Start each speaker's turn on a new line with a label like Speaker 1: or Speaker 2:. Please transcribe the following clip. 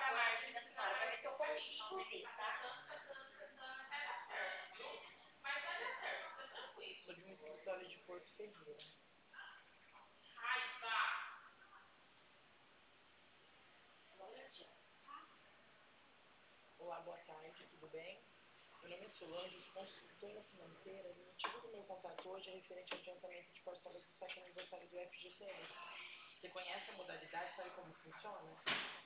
Speaker 1: Sou de um escritório de Porto Ferreira. Olá, boa tarde, tudo bem? Meu nome é Solange, sou consultora financeira e o motivo do meu contato hoje é referente ao adiantamento de parcelas do 7º aniversário do FGTS. Você conhece a modalidade, sabe como funciona?